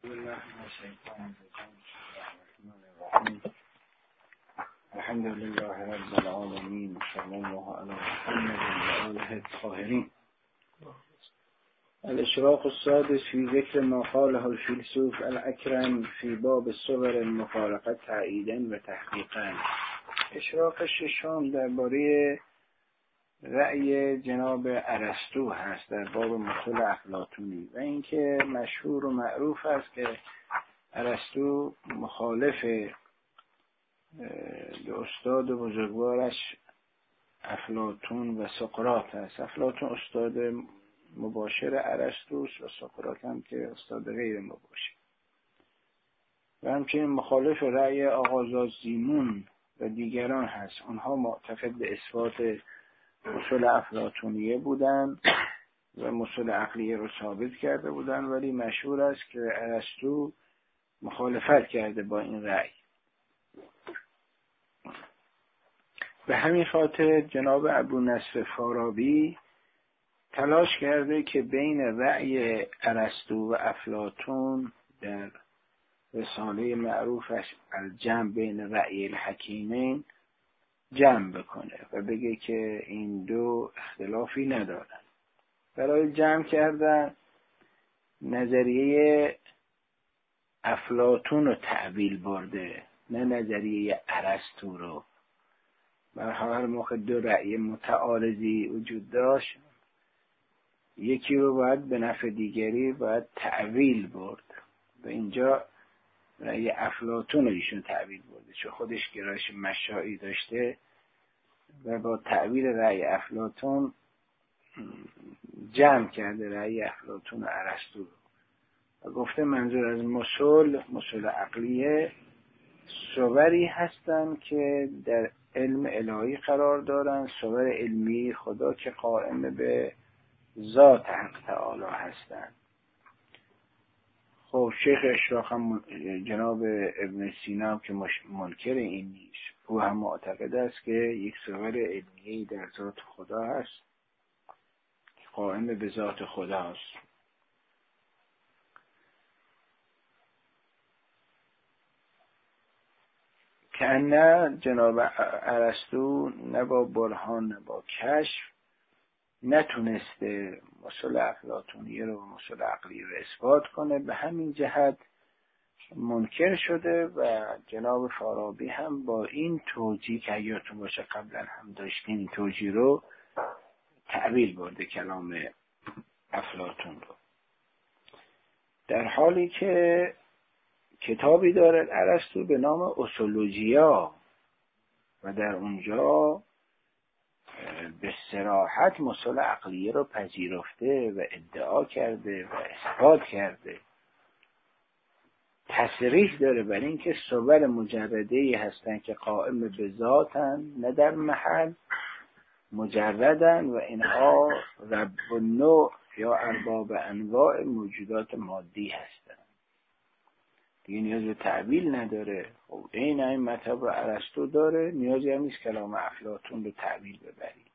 بالله من الشيطان الرجيم. بسم الله الرحمن الرحيم. الحمد لله رب العالمين، صلى الله على محمد وآله الطاهرين. الاشراق السادس في ذكر ما قاله الفيلسوف الأكرم في باب الصور المفارقة تعییداً و تحقیقاً. اشراق ششم درباره رأی جناب ارسطو هست در باب مصول افلاطونی و اینکه مشهور و معروف است که ارسطو مخالف استاد بزرگوارش افلاطون و سقراط است. افلاطون استاد مباشر ارسطوست و سقراط هم که استاد غیر مباشر، و همچنین مخالف رأی آقا زیمون و دیگران هست. آنها معتقد به اثبات مصول افلاطونیه بودند و مصول عقلیه رو ثابت کرده بودند، ولی مشهور است که ارسطو مخالفت کرده با این رأی. به همین خاطر جناب ابونصر فارابی تلاش کرده که بین رأی ارسطو و افلاطون در رساله معروفش الجمع بین رأی الحکیمین جمع بکنه و بگه که این دو اختلافی ندارن. برای جمع کردن نظریه افلاطون رو تعبیل برده، نه نظریه ارسطو رو. و هر موقع دو رأی متعارضی وجود داشت، یکی رو باید به نفع دیگری باید تعبیل برد و اینجا رأی افلاطون رو ایشون تعبیل برده، چون خودش گرایش مشائی داشته و با تعبیر رأی افلاطون جمع کرده رأی افلاطون و ارسطو رو و گفته منظور از مصول عقلیه صوری هستند که در علم الهی قرار دارن، صور علمی خدا که قائم به ذات حق تعالی هستند. خب شیخ اشراق هم جناب ابن سینا هم که منکر این نیست، او هم معتقد است که یک صور علمی در ذات خدا هست که قائم به ذات خدا هست. که نه جناب ارسطو نه با برهان نه با کشف نتونسته مصول افلاطونیه رو و مصول عقلی رو اثبات کنه، به همین جهت منکر شده و جناب فارابی هم با این توجیه که یادتون باشه قبلا هم داشتیم این توجیه رو تعبیل برده کلام افلاطون رو، در حالی که کتابی داره ارسطو به نام اصولوژیا و در اونجا به صراحت مصول عقلیه رو پذیرفته و ادعا کرده و اثبات کرده. تصریح داره بر این که صور مجرده‌ای هستن که قائم به ذاتن، نه در محل، مجردن و اینها رب و نوع یا ارباب انواع موجودات مادی هستن. دیگه نیاز به تعبیل نداره. خب این مطلب رو ارسطو داره، نیازی هم نیست کلام افلاطون رو تعبیل ببرید.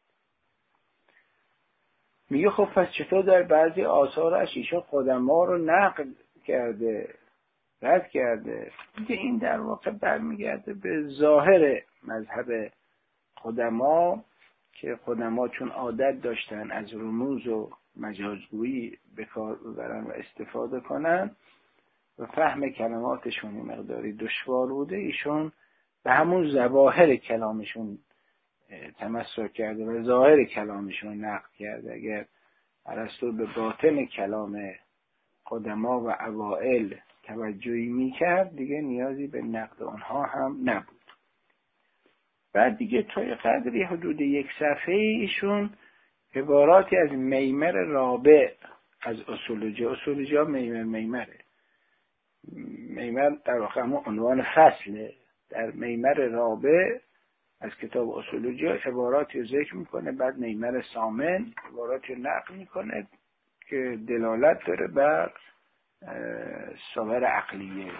میگه خب پس چطور در بعضی آثارش ایشون قدما رو نقل کرده، رد کرده؟ میگه این در واقع برمیگرده به ظاهر مذهب قدما که قدما چون عادت داشتن از رموز و مجازگویی به کار ببرن و استفاده کنن و فهم کلماتشون مقداری دشوار بوده، ایشون به همون ظواهر کلامشون تمسک کرده و ظاهر کلامشون نقل کرده. اگر ارسطو به باطن کلام قدما و اوائل توجهی میکرد دیگه نیازی به نقد آنها هم نبود. بعد دیگه تا قدری حدود یک صفحه ایشون عباراتی از میمر رابع از اصولوژیا میمره. میمر در واقع همون عنوان فصله. در میمر رابع از کتاب اصولوژیا عباراتی رو ذکر میکنه، بعد میمر ثامن عباراتی رو نقل میکنه که دلالت داره بر صور عقلیه.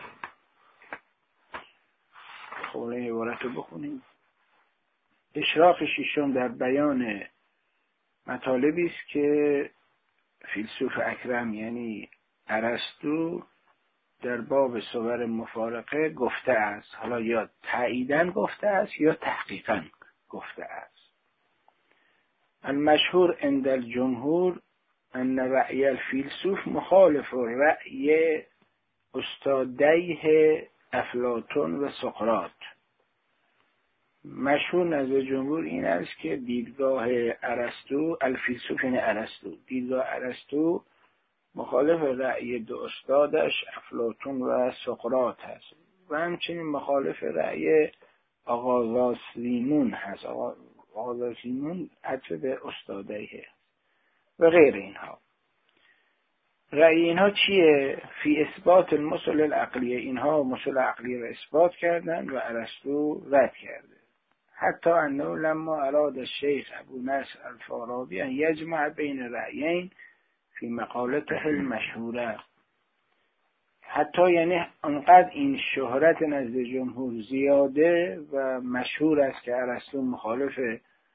خب این عبارت رو بخونیم. اشراق ششم در بیان مطالبی است که فیلسوف اکرم یعنی ارسطو در باب صور مفارقه گفته است، حالا یا تأییداً گفته است یا تحقیقاً گفته است. المشهور عند الجمهور ان رأی الفیلسوف مخالف رأی استادیه افلاطون و سقراط. مشهور نزد جمهور این است که دیدگاه ارسطو، الفیلسوف یعنی ارسطو، دیدگاه ارسطو مخالف رأی دو استادش افلاطون و سقراط هست و همچنین مخالف رأی آغازاسلیمون هست. آغازاسلیمون عطف به استادیه و غیر اینها. رأی اینها چیه؟ فی اثبات المثل العقلیه، اینها مثل عقلی را اثبات کردن و ارسطو رد کرده. حتی انه لما اراد الشیخ ابو نصر الفارابی ان یجمع بین رأیین فی مقالته المشهوره، حتی یعنی انقدر این شهرت نزد جمهور زیاده و مشهور است که ارسطو مخالف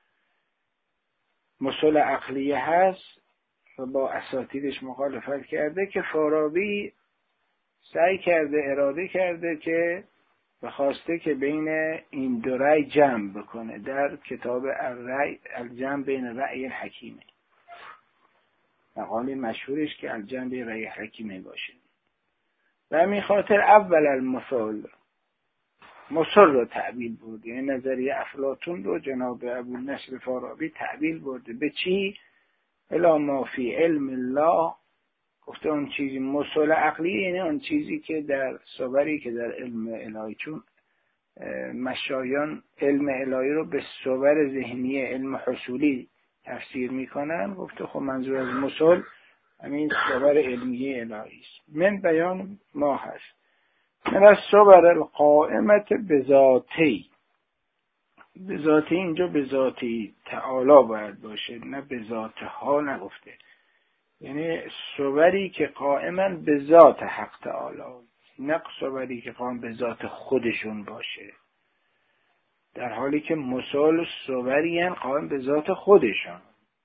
مثل عقلیه هست و با اساتیدش مخالفت کرده که فارابی سعی کرده، اراده کرده که بخواسته که بین این دو رأی جمع بکنه در کتاب الجمع بین رأی الحکیمه، مقاله مشهورش که الجمع بین رأی الحکیمه باشه. و همین خاطر اول المثل رو تعبیل برده، یعنی نظریه افلاطون رو جناب ابو نصر فارابی تعبیل برده به چی؟ الا ما فی علم الله، گفته اون چیزی مثل عقلی یعنی اون چیزی که در صوری که در علم الهی، چون مشایان علم الهی رو به صور ذهنی علم حصولی تفسیر میکنن، گفته خب منظور از مثل همین صور علمی الهی است. من بیان ما هست من از صور القائمت بذاتی، بذاتی اینجا بذاتی تعالی باید باشه، نه بذاتها نگفته، یعنی صوری که قائما به ذات حق تعالی، نه صوری که قائم به ذات خودشون باشه، در حالی که مثال صوری هم قائم به ذات خودشون.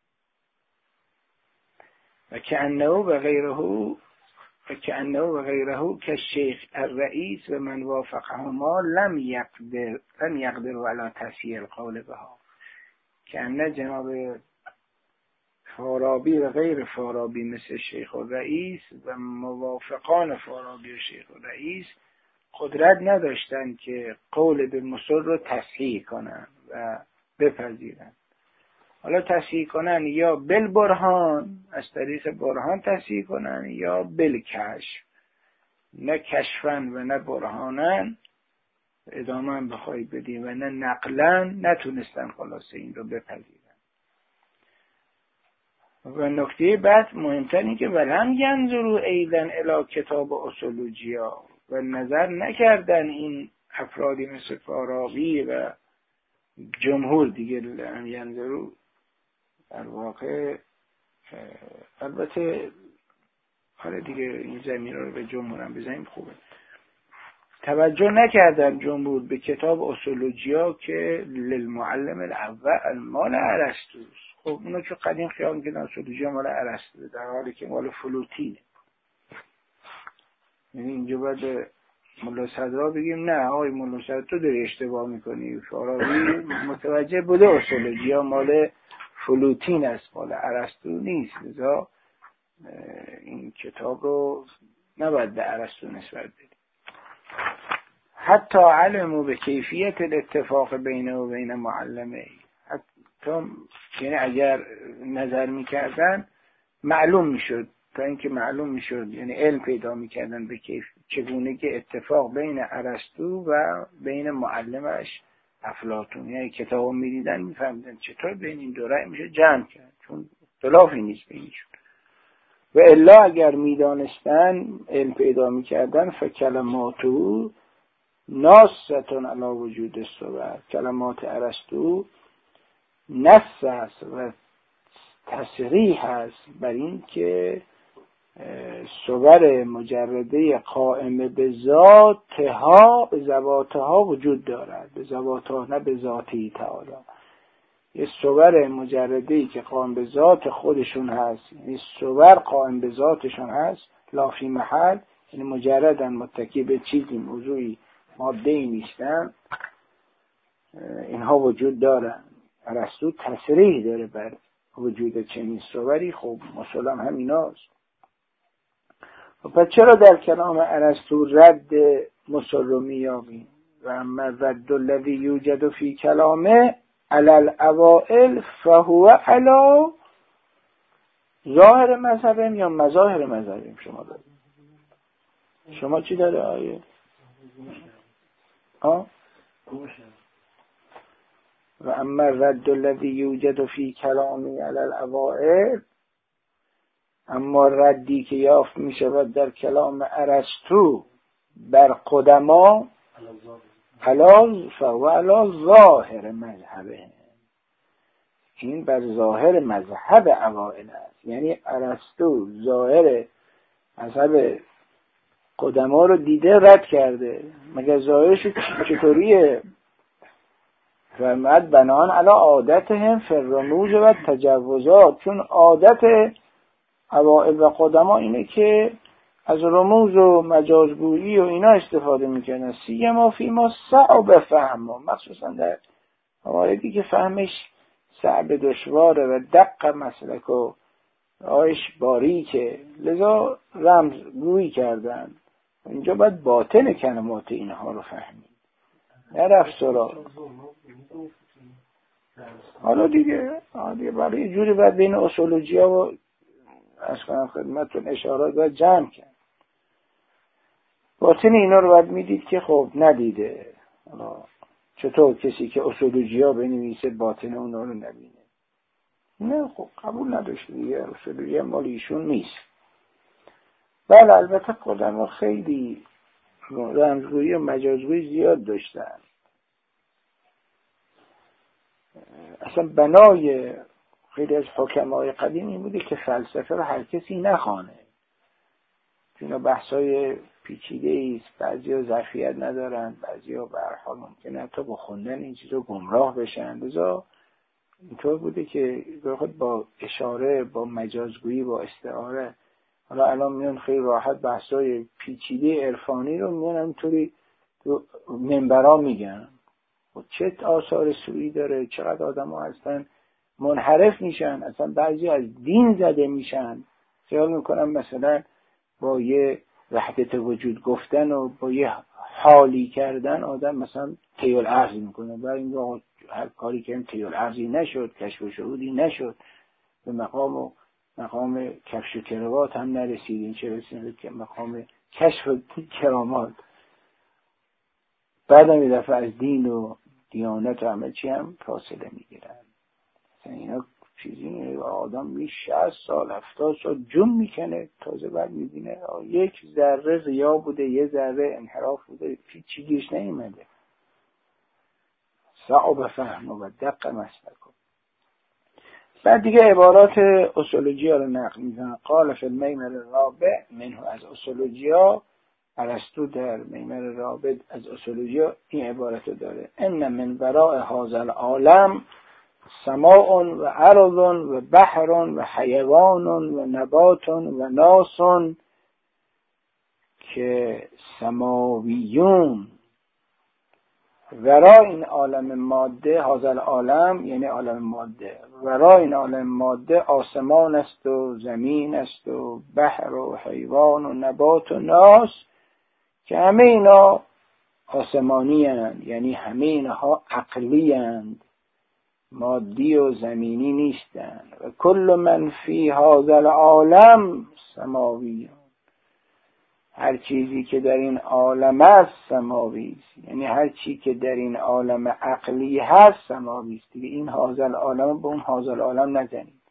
و کأنه و غیره که شیخ الرئیس و من وافقهما لم یقدر ولا تصحیح القول بها، کأنه جناب فارابی و غیر فارابی مثل شیخ الرئیس و موافقان فارابی و شیخ الرئیس قدرت نداشتن که قول به مثل رو تصحیح کنن و بپذیرن. حالا تصحیح کنن یا بالبرهان، از طریق برهان تصحیح کنن، یا بالکشف، نه کشفن و نه برهانن ادامه هم بخوای بدیم و نه نقلن نتونستن خلاصه این رو بپذیرن. و نکته بعد مهمتر این که ولم ینظروا ایضا الی کتاب اصولوجیا، و نظر نکردن این افرادی مثل فارابی و جمهور دیگه لم ینظروا، در واقع البته حالا دیگه این زمین رو به جمهور هم بزنیم خوبه، توجه نکردن جمهور به کتاب اصولوجیا که للمعلم الاول مال ارسطوست. خب اونا چون قدیم خیال می‌کردن اصولوجیا مال ارسطو، در حالی که مال فلوتینه. یعنی اینجا باید ملا صدرا بگیم نه آقای ملا صدرا تو داری اشتباه میکنی، فارابی متوجه بوده اصولوجیا مال فلوتین است، مال ارسطو نیست، لذا این کتاب رو نباید به ارسطو نسبت بدیم. حتی علمو به کیفیت الاتفاق بینه و بین معلمه، حتی یعنی اگر نظر میکردن معلوم میشد، تا اینکه معلوم میشد یعنی علم پیدا میکردن به چگونه که اتفاق بین ارسطو و بین معلمش افلاطون، یعنی کتابو میدیدن میفهمیدن چطور بین این دو رأی میشه جمع کرد، چون اختلافی نیست بینشون. و الا اگر میدانستن علم پیدا میکردن فکلماتو ناستون علی وجود الصور، کلمات ارسطو نص است و تصریح است بر این که صور مجرده قائمه به ذاتها، به ذواتها وجود دارد، به ذواتها نه به ذاتی تعالی. یه صور مجرده‌ای که قائم به ذات خودشون هست، یعنی صور قائم به ذاتشون هست، لا فی محل، یعنی مجردن متکی به چیزی موضوعی ماده‌ای نیستن، اینها وجود دارن. ارسطو تصریح داره بر وجود چنین صوری، خب مسلم همیناست. پس چرا در کلام ارسطو رد مسلمی یابیم؟ و اما رد الذی یوجد فی کلامه علی الاوائل فهو علی ظاهر مذهبیم یا مظاهر مذهبیم؟ شما دارید، شما چی داره آیه؟ و اما رد الذی یوجد فی کلامی علی الاوائل، اما ردی که یافت می شود در کلام ارسطو بر قدما فهو علی ظاهر مذهبه، این بر ظاهر مذهب اوائل است. یعنی ارسطو ظاهر مذهب قدما رو دیده رد کرده، مگر ظاهرش چطوریه؟ فرمود بنان علی عادتهم فی الرموز و تجوزات، چون عادت اوائل و قدما اینه که از رموز و مجازگویی و اینا استفاده میکنن، سیما فی ما صعب فهمه، مخصوصا در مواردی که فهمش صعب دشواره و دق مسلک و آیش باریکه، لذا رمزگویی کردن. اینجا باید باطن کلمات اینها رو فهمید، نه رفت سراغ. حالا دیگه برای یه جوری باید بین اصولوجیا و از کنم خدمتتون اشارات باید جمع کرد. باطن اینا رو باید میدید که خب ندیده. چطور کسی که اصولوجیا بنویسه باطن اونا رو نبینه؟ نه خب قبول نداشته دیگه، اصولوجیا مال ایشون نیست. بله البته قدما خیلی رمزگویی و مجازگویی زیاد داشتن. اصلا بنای خیلی از حکمای قدیم این بوده که فلسفه رو هر کسی نخوانه، اینا بحثای پیچیده است، بعضیا ظرفیت ندارن، بعضیا به هر حال ممکنه تا با خوندن این چیزا گمراه بشن. لذا اینطور بوده که خود با اشاره، با مجازگویی، با استعاره، حالا الان میان خیلی راحت بحثای پیچیده عرفانی رو میان همینطوری تو منبرا میگن. و چه آثار سوئی داره، چقدر آدم ها هستن منحرف میشن، اصلا بعضی از دین زده میشن، خیال میکنم مثلا با یه وحدت وجود گفتن و با یه حالی کردن آدم مثلا طی الارض میکنه، برای این هر کاری که طی الارضی نشد، کشف و شهودی نشد، به مقام کفش و کروات هم نرسیدین، چه رسیدین که مقام کشف و کرامات. بعدم یه دفعه از دین و دیانت و همه چی هم فاصله میگیرن. مثلا اینا چیزی نیست، آدم 60 سال 70 سال جون میکنه، تازه بعد میبینه یک ذره ریا بوده، یه ذره انحراف بوده، چی گیش نیومده. صعب فهم و دق مسلک. بعد دیگه عبارات اصولوجیا رو نقل میزنن. قال فی المیمر الرابع منه، از اصولوجیا ارسطو در میمر رابع از اصولوجیا این عبارت رو داره: ان من وراء هذا العالم سماء و ارض و بحر و حیوان و نبات و ناس که سماویون. ورای این عالم ماده، هذا العالم یعنی عالم ماده، ورای این عالم ماده آسمان است و زمین است و بحر و حیوان و نبات و ناس، که همه اینا آسمانی هستند، یعنی همه اینها عقلی هستند، مادی و زمینی نیستند. و کل من فی هذا العالم سماوی، هر چیزی که در این عالم است سماوی است، یعنی هر چی که در این عالم عقلی هست سماوی است. دیگه این هذا العالم به اون هذا العالم نزنید.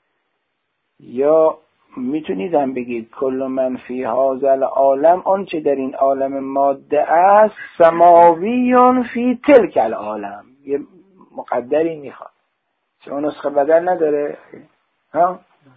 یا میتونید هم بگید کل من فی هذا العالم، آن چه در این عالم ماده است سماویون فی تلک العالم. یه مقدری میخواد، چه اون نسخه بدل نداره ها؟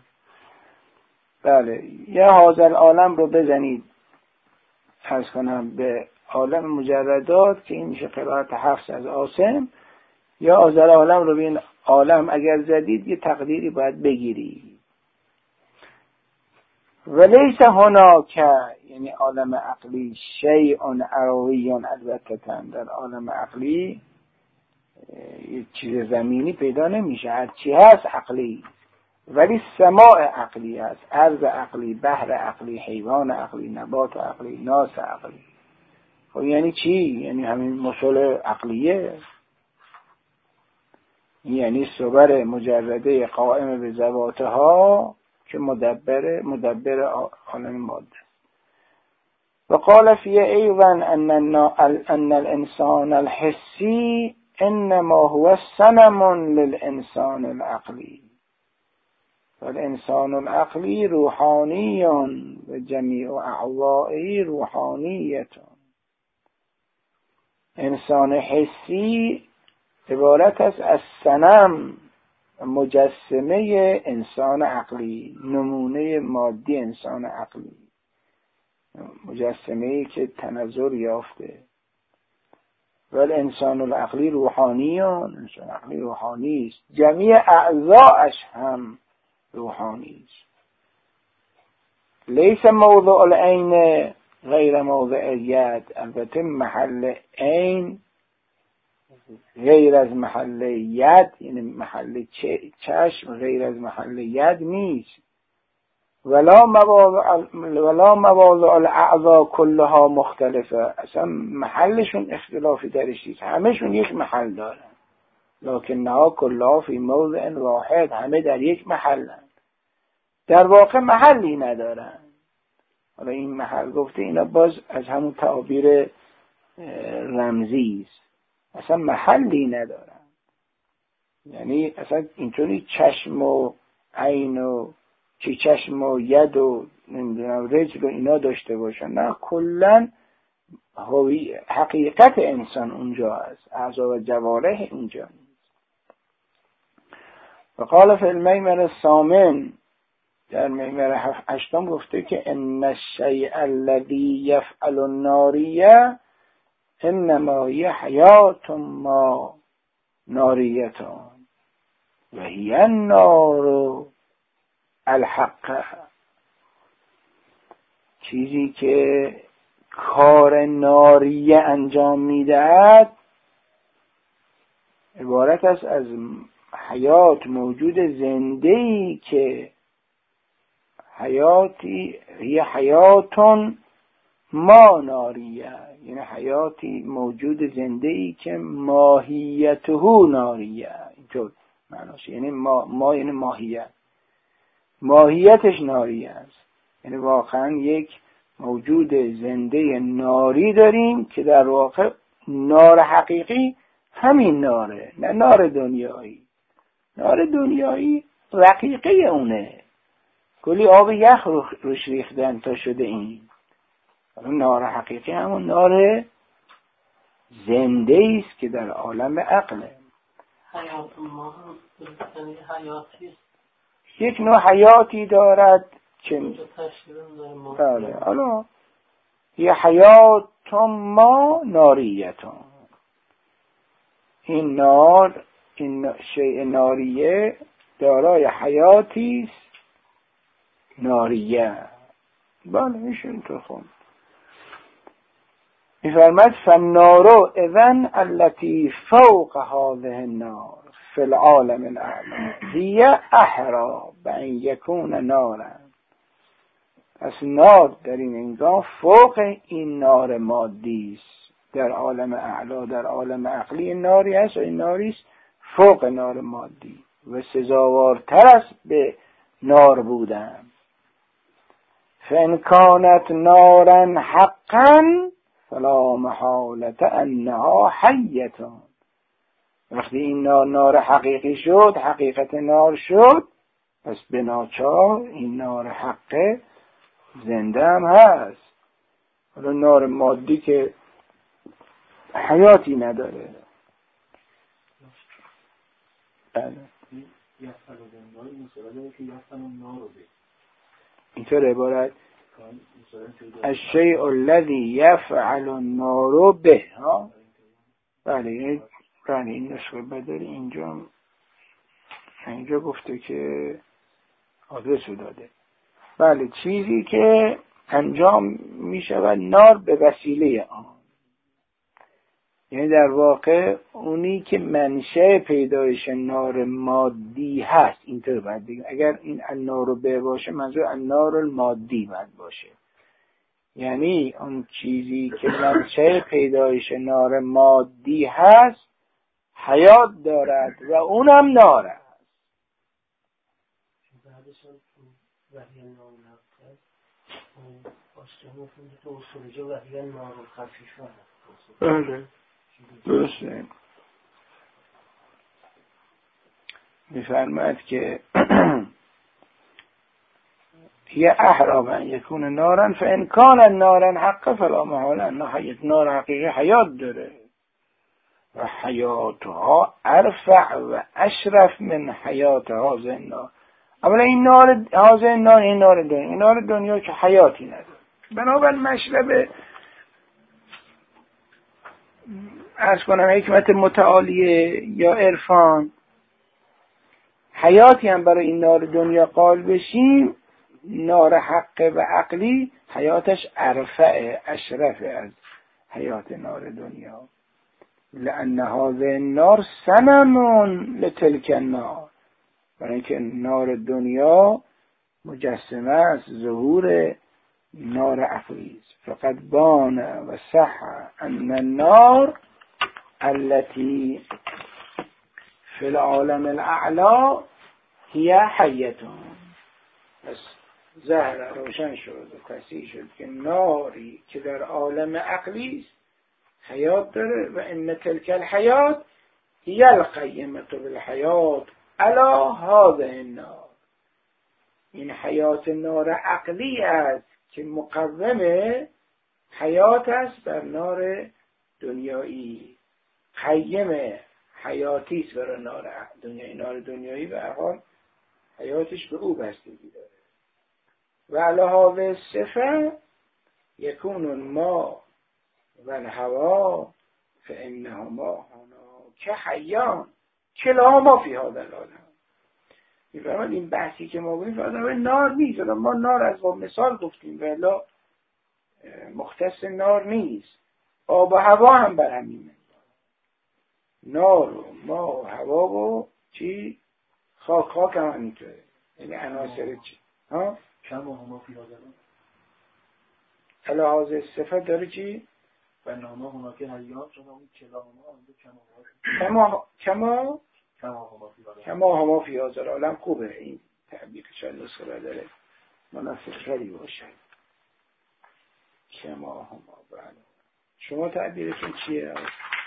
بله، یا هذا العالم رو بزنید فرض کنم به عالم مجردات که این میشه قرائت حفص از عاصم، یا هذا العالم رو به این عالم اگر زدید یه تقدیری باید بگیری. ولیس هناک، یعنی عالم عقلی شیء عروی، البته در عالم عقلی یه چیز زمینی پیدا نمیشه، هر چی هست عقلی، ولی سماع عقلی هست، ارض عقلی، بحر عقلی، حیوان عقلی، نبات عقلی، ناس عقلی. خب یعنی چی؟ یعنی همین مصول عقلیه، یعنی صور مجرده قائم به ذواتها که مدبر عالم ماده. وقال فيه أيضا أن الإنسان الحسي إنما هو صنم للإنسان العقلي، فالإنسان العقلي روحاني وجميع أعضائه روحانية. انسان حسی عبارت است از صنم، مجسمه انسان عقلی، نمونه مادی انسان عقلی، مجسمه‌ای که تنظر یافته. ولی انسان العقلی روحانیون، انسان عقلی روحانی است، جمیع اعضاءش هم روحانی است. لیس موضع العین غیر موضع ید، البته محل عین غیر از محل ید، یعنی محل چشم غیر از محل ید نیست. ولا مواضع الاعضاء كلها مختلفه، اصلا محلشون اختلافی درش نیست، همهشون یک محل دارن، لکنها كلها فی موضع واحد، همه در یک محلن، در واقع محلی ندارن. حالا این محل گفته اینا باز از همون تعابیر رمزی است، اصلا محلی ندارن. یعنی اصلا اینطوری چشم و عین و که چشم و ید و نمیدونم رجل و اینا داشته باشن، نه، کلن حقیقت انسان اونجا است، اعضا و جوارح اونجا نیست. و قال فی المیمر الثامن، در میمر هشتم گفته که ان الشیء الذی یفعل الناریه انما هی حیات ما ناریتان و هی النار الحق. چیزی که کار ناریه انجام میدهد عبارت است از حیات، موجود زنده‌ای که حیاتی یه حیاتون ما ناریه، یعنی حیاتی موجود زنده‌ای که ماهیته ناریه، اینطور معناش، یعنی ما یعنی ماهیتش ناری است، یعنی واقعا یک موجود زنده ناری داریم که در واقع نار حقیقی همین ناره، نه نار دنیایی. نار دنیایی رقیقه اونه، کلی آب یخ روش ریختن تا شده این. نار حقیقی همون نار زنده است که در عالم عقله. حیات ما هم حیاتی، یک نوع حیاتی دارد که بله، حالا یه حیات ما ناریتون، این نار، این شیء ناریه دارای حیاتی است ناریه. بله میشه اینطور خوند. میفرماید فالنار اذن التي فوق هذه النار فی العالم الاعلی هی احرى بان یکون نارا. پس نار در این انگام فوق این نار مادی است، در عالم اعلی، در عالم عقلی ناری هست و این ناری است فوق نار مادی و سزاوارتر است به نار بودن. فان کانت نارا حقا فلا محالة انها حیة. وقتی این نار حقیقی شد، حقیقت نار شد، پس به ناچار این نار حقه زنده هم هست. حالا نار مادی که حیاتی نداره. بله اینطور عبارت الشیء الذی یفعل النار به. بله این نسخه بداری اینجا گفته که آدرس رو داده. بله چیزی که انجام می شود نار به وسیله آن. یعنی در واقع اونی که منشأ پیدایش نار مادی هست، اینطور باید بگیم. اگر این النار به باشه منظور النار المادی باید باشه، یعنی اون چیزی که منشأ پیدایش نار مادی هست حیات دارد و اونم نار است. بله درسته. میفرماید که یه احرام یکون نارن فان کان نارن حق فلا محاله. نار حقیقی حیات داره و حیاتها ارفع و اشرف من حیات هذه النار. اولا این نار هذه النار، این نار دنیا، این نار دنیا که حیاتی نداره. بنابراین مشرب عرض کنم حکمت متعالیه یا عرفان حیاتی هم برای این نار دنیا قائل بشیم، نار حق و عقلی حیاتش ارفع اشرف از حیات نار دنیا. لأن هذه النار سنم لتلك النار، برای اینکه نار دنیا مجسمه است ظهور نار عقلی است. فقط بان و صح ان النار التي في العالم الاعلى هي حیتون. پس ظاهر روشن شد و کسی شد که ناری که در عالم عقلی است حیات داره و ان تلك الحیات هي القیمة بالحیات علی هذه النار. این حیات نار عقلی است که مقوم حیات است بر نار دنیایی، قیم حیاتی است بر نار دنیایی. نار دنیایی به هر حال حیاتش به او بستگی داره. و علی هذه الصفه یکون الماء و الهوا فانهما هناک حیان کلاهما فی هذا العالم. می‌فرماید این بحثی که ما گفتیم فقط نار نیست. ما نار از با مثال گفتیم ولی مختص نار نیست. آب و هوا هم بر همینه. نار و ما و هوا و چی؟ خاک هم همینطوره. یعنی عناصر چی؟ ها؟ کما هما فی هذا الهاز صفت داره چی؟ و ناما هما که حیات شما اون کما کما هما فی هذا العالم. خوبه این تعبیر شاید نسخه داره مناسب خیلی باشه. کما هما. بله شما تعبیرتون چیه؟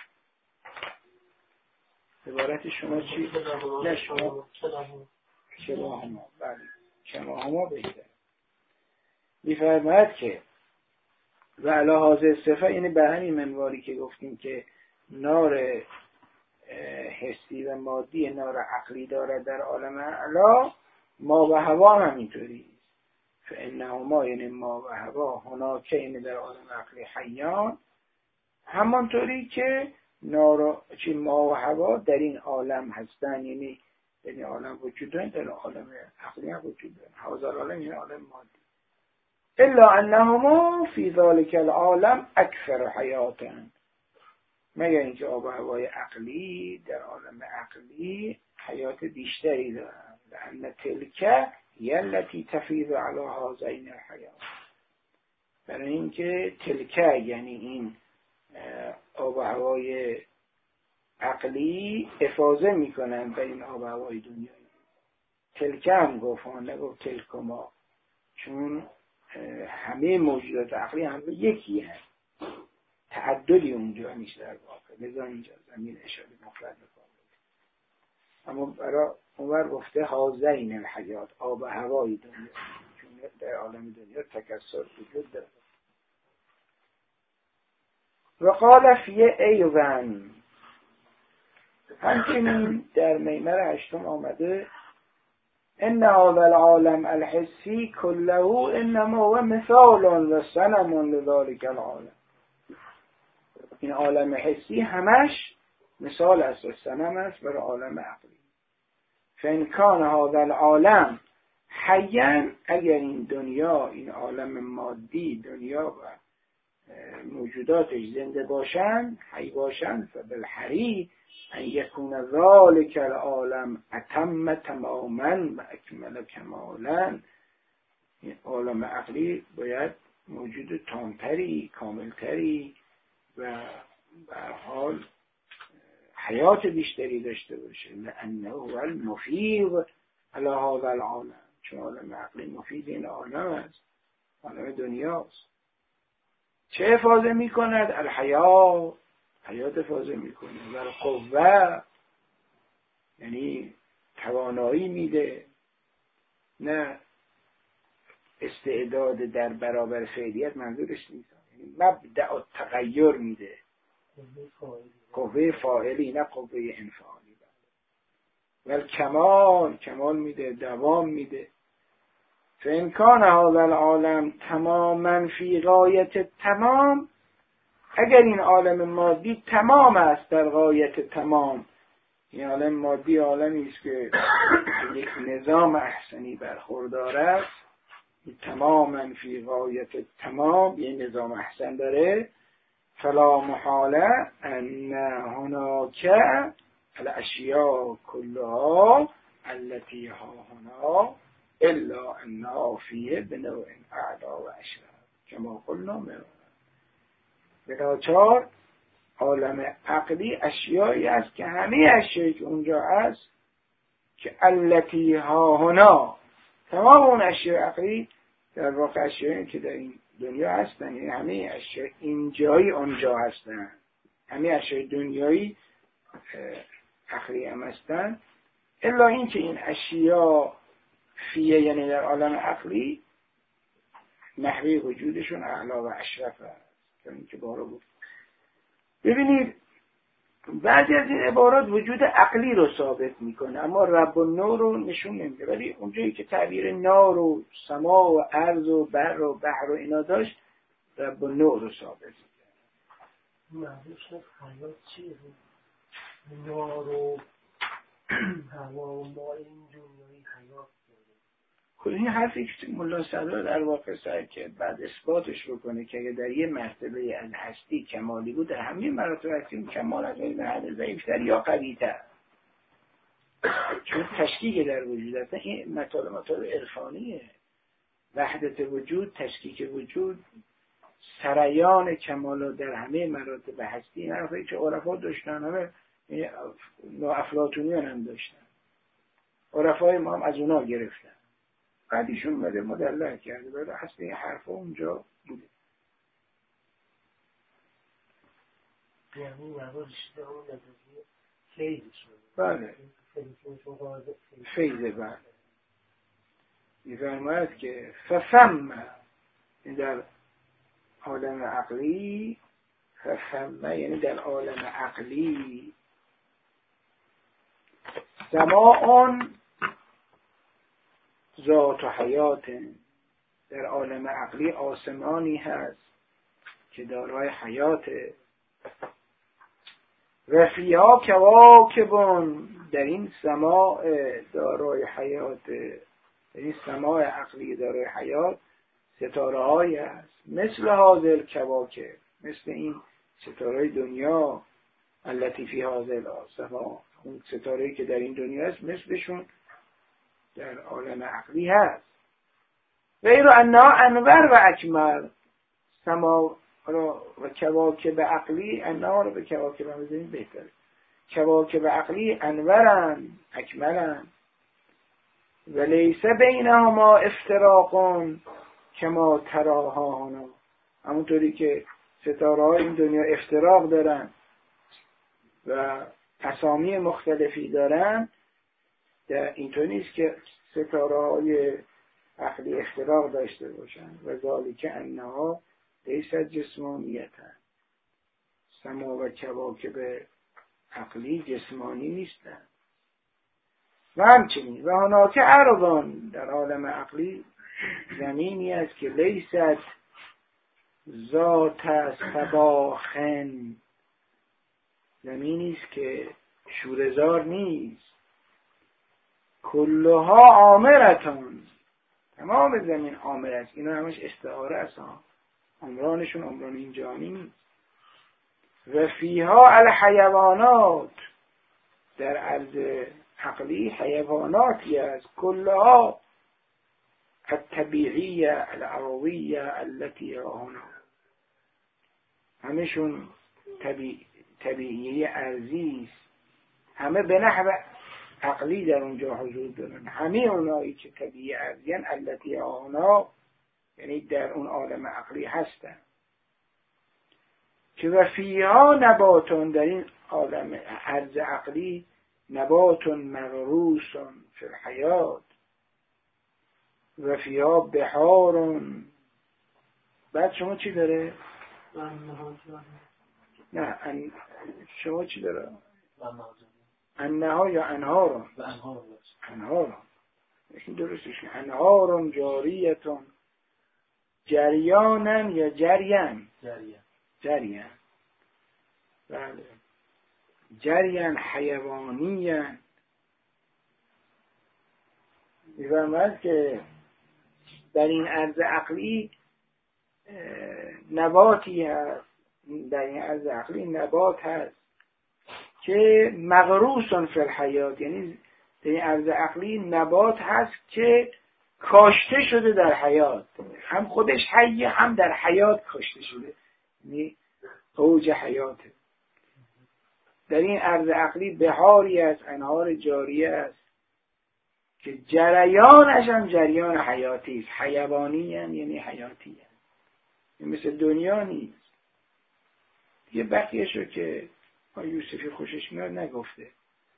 عبارت شما چی؟ نه شما کما هما. بله کما هما بهتره. میفرماید که و علی هذه الصفه، یعنی به همین منواری که گفتیم که نار حسی و مادی نار عقلی دارد در عالم اعلی، ما و هوا همینطوری است. فانهما یعنی ما و هوا هناک یعنی در عالم عقلی حیان، همانطوری که ما و هوا در این عالم هستن، یعنی در این عالم وجود دارن، در عالم عقلی هم وجود دارن. هذا العالم یعنی عالم مادی. الا انهما فی ذلک العالم اکثر حیاتا، مگر اینکه آب و هوای عقلی در عالم عقلی حیات بیشتری دارن. لأن تلک هی التی تفیض علی هذین الحیات. برای اینکه تلک یعنی این آب و هوای عقلی افاضه میکنن به این آب و هوای دنیایی. تلک هم گفتن، نگفت تلکما، چون همه موجودات عقلی هم یکی هست، تعددی اونجا نیست در واقع. لذا اینجا زمین اشاره مفرد میکنه. اما برای اونور گفته هازین الحیات، آب و هوای دنیا، چون در عالم دنیا تکثر وجود داره. و قال فی ایضا، همچنین در میمر هشتم آمده ان هذا العالم الحسی كله انما هو مثال و صنم لذلك العالم. این عالم حسی همش مثال است و صنم است برای عالم عقلی. فان کان هذا العالم حیاً اگر این دنیا، این عالم مادی، دنیا و موجوداتش زنده باشند، حی باشند، فبالحری ان یکون ذالک العالم اتم تماما و اکمل کمالا. این عالم عقلی باید موجود تامتری، کاملتری و به هر حال حیات بیشتری داشته باشه. لانه هو المفیض علی هذا العالم، چون عالم عقلی مفید این عالم است، عالم دنیاست. چه افاضه می کند؟ الحیات، حیات افاضه می کند. و القوه، یعنی توانایی میده، نه استعداد در برابر فعلیت، منظورش نیست، یعنی مبدأ التغیر میده، قوه فاعلی نه قوه انفعالی. و الکمال، کمال میده، دوام میده. فإن کان هذا العالم تماما فی غایت تمام، اگر این عالم مادی تمام است در غایت تمام، این عالم مادی عالمی است که یک نظام احسنی برخوردار است، تماما فی غایت تمام، یه نظام احسن داره، فلا محاله ان هناک الاشیاء کلها التي ها هنا الا انها فیه بنوع اعلا و اشرف کما قلنا مرارا. بناچار عالم عقلی اشیایی است که همه اشیایی که اونجا است که التي ها هنا، تمام اون اشیاء عقلی در واقع اشیایی که در این دنیا هستن، یعنی همه اشیاء اینجایی اونجا هستن، همه اشیاء دنیایی عقلی هم هستن، الا این که این اشیاء فیه، یعنی در عالم عقلی نحوه وجودشون اعلا و اشرف است. که بارا بود. ببینید بعضی از این عبارات وجود عقلی رو ثابت میکنه اما رب و نور رو نشون نمیده، ولی اونجایی که تعبیر نار و سما و ارض و بر و بحر و اینا داشت، رب و نور رو ثابت میکنه. معلومش حیات چیه؟ نار و هوا و ما این دنیای حیات. خب این حرفی که ملا صدرا در واقع سعی کرد بعد اثباتش بکنه که اگه در یه مرتبه از هستی کمالی بود، در همین مراتب هستی کمال از این حد ضعیف‌تر یا قوی‌تر، چون تشکیک در وجود هست. این مطالب عرفانیه، وحدت وجود، تشکیک وجود، سریان کمال در همه مراتب هستی. این حرفی که عرفا داشتن، همه افلاطونیان هم داشتن، عرفای ما هم از اونا گرفتن، بعد ایشون اومده مدلل کرده، ولی اصل این حرفا اونجا بوده. یعنی نوازش اون نتیجه فیض شده. بله، فیض. بله، می‌فرماید که فثم، در عالم عقلی، فثم یعنی در عالم عقلی، سماع ذات و حیات، در عالم عقلی آسمانی هست که دارای حیاته، و فیها کواکبون، در این سماع دارای حیات، در این سماع عقلی دارای حیات ستاره هایی هست، مثل هذه کواکب، مثل این ستاره دنیا، التي فی هذه السماء، اون ستاره‌ای که در این دنیا هست مثلشون در عالم عقلی هست. غیر انها انور و اکمل، سما و کواکب عقلی، انها رو به کواکب هم بزنیم بهتره، کواکب عقلی انورن اکملن، و لیس بینهما افتراقون کما تراها هنا، همونطوری که ستاره های این دنیا افتراق دارن و اسامی مختلفی دارن، در اینطور نیست که ستاره های عقلی افتراق داشته باشن. و ذالک انها لیست جسمانیتن، سما و کواکب عقلی جسمانی نیستن. و همچنین و هناک ارضان، در عالم عقلی زمینی است که لیست ذات سباخن، زمینی است که شوره‌زار نیست، کلها آمرتان، تمام زمین عامر است. اینا همش استعاره است ها، عمرانشون عمران این جهانی نیست. و فیها الحیوانات، در عرض عقلی حیواناتی است، کلها الطبیعیه العرضیه التي هنا، همشون طبیعی ارضی است، همه به نحو عقلی در اونجا حضور دارن. همه اونایی که طبیعی ارضیان التي هنا یعنی در اون عالم عقلی هستن. که و فیها نباتون، در این عالم عرض عقلی نباتون مغروسون فی الحیات و فیها بحارون. بعد شما چی داره؟ نه شما چی داره؟ انها یا انهارون؟ انهارون این درستش. انهارون جاریتون، جریانن یا جریان؟ جریان. بله جریان حیوانیان. می‌فهمید که در این عرض عقلی نباتی هست، در این عرض عقلی نبات هست که مغروسن فی الحیات، یعنی در این عرض عقلی نبات هست که کاشته شده در حیات، هم خودش حیه هم در حیات کاشته شده، یعنی اوج حیاته. در این عرض عقلی بهاری است، انهار جاریه است که جریانش هم جریان حیاتی است، حیوانی هم یعنی حیاتی هم. مثل دنیا نیست. یه بقیه‌شو که یوسفی خوشش میاد نگفته.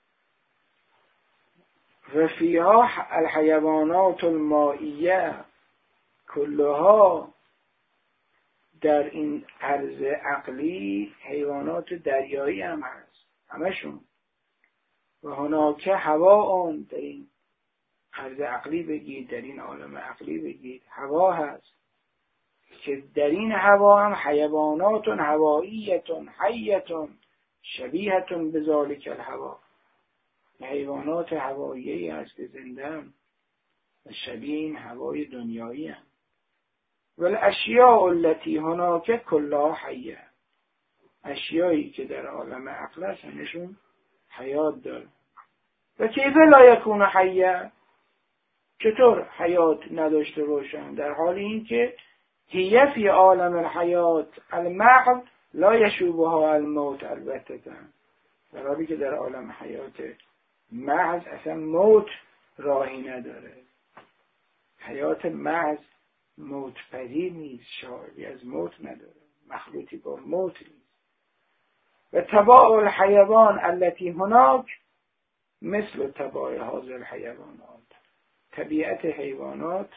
و فیها الحیوانات المائیه کلها، در این عرض عقلی حیوانات دریایی هم هست همشون. و هناک هوا اون، در این عرض عقلی بگید، در این عالم عقلی بگید هوا هست که در این هوا هم حیوانات هواییتون حیتون شبیهتون بذالک الهوا، حیوانات هوایی هست که زنده هم و شبیه این هوای دنیایی هم. والاشیاء التي هناك كلها حیه، اشیایی که در عالم عقل هست همشون حیات داره. و کیف لا یکون حیه، چطور حیات نداشته باشن در حال این که هی فی عالم الحیات المحض لا یشوبها الموت، البته در حالی که در عالم حیات محض اصلا موت راهی نداره. حیات محض موت پذیر نیست، شاعری از موت نداره، مخلوطی با موت نیست. و طباع الحیوان التي هناك مثل طباع هذه الحیوانات، طبیعت حیوانات،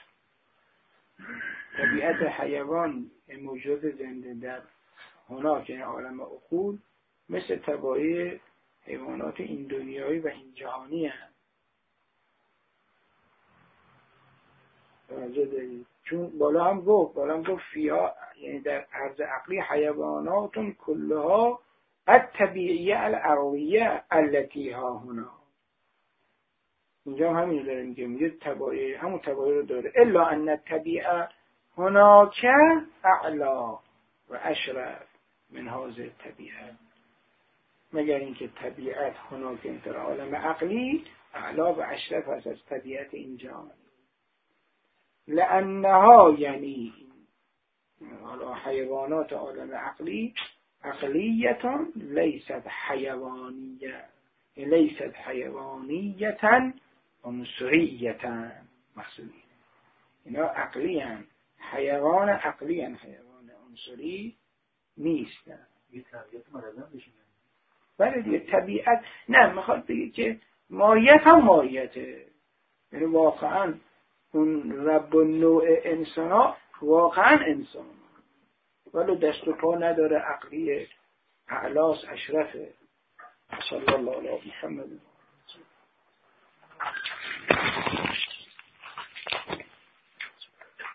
طبیعت حیوان موجود زنده در هناك یعنی عالم عقول مثل طبایع حیوانات این دنیایی و این جهانی هست. توجه دارید؟ چون بالا هم گفت فیها یعنی در عرض عقلی حیوانات کلها الطبیعیه الارضیه التي ها هنا. اینجا هم همین داره میگه طبایع همون طبایع رو داره. الا ان الطبیعه هناك اعلا و اشرف من هذه الطبیعه، مگر اینکه طبیعت هناك در عالم عقلی اعلا و اشرف است از طبیعت این جهان. لانها یعنی حالا حیوانات عالم عقلی عقلیتان لیست حیوانیه، لیست حیوانیتن عنصریتن مقصودی. اینا عقلی هن، حیوان عقلی هن، حیوان عنصری نیستن. یه طبیعت مرزم بشینن. بله دیگه طبیعت نه، میخواد بگه که ماهیت هم ماهیته، یعنی واقعا اون رب نوع انسان ها واقعا انسان ولو دست و پا نداره، عقلی اعلاس اشرفه. صلی الله علیه محمد.